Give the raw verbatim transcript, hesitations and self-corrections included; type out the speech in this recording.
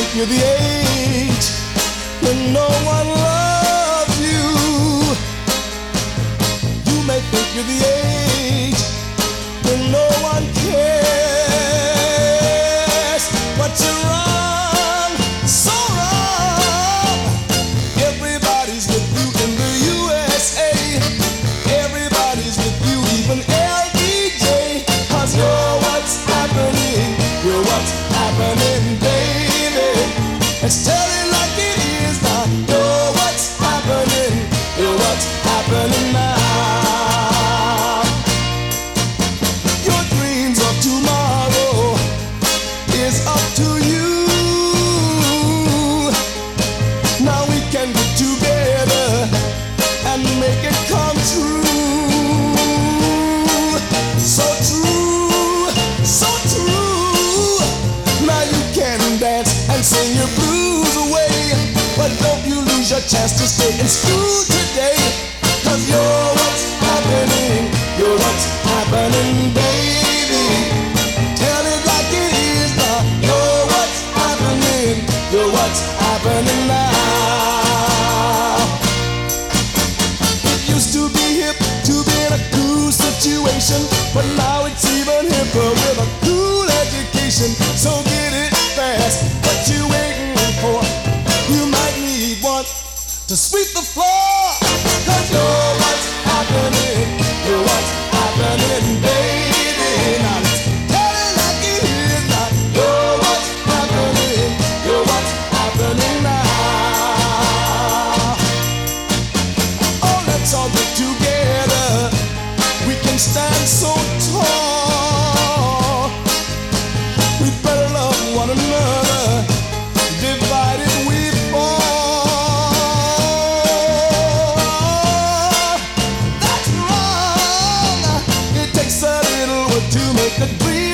think you're the age when no one loves you. You may think you're the age when no one cares, but you're wrong, so wrong. Everybody's with you in the U S A. Everybody's with you, even L B J. Cause you're what's happening, you're what's happening, baby. Let's tell it like it is now. You're what's happening, you're what's happening now. Your dreams of tomorrow is up to you. Now we can get together and make it come true. So true, so true. Now you can dance and sing your blues away, but don't you lose your chance to stay in school today. Cause you're what's happening, you're what's happening, baby. Tell it like it is now. You're what's happening, you're what's happening now. It used to be hip to be in a cool situation, but now it's even hipper with a cool education. So get it fast, what you waiting for? You might need one to sweep the floor. Cause you're what's happening, you're what's happening, baby. Now let's tell it like it is now. You're what's happening, you're what's happening now. Oh, let's all get together, we can stand so tall. We better love one another, divided we fall. That's wrong. It takes a little work to make a dream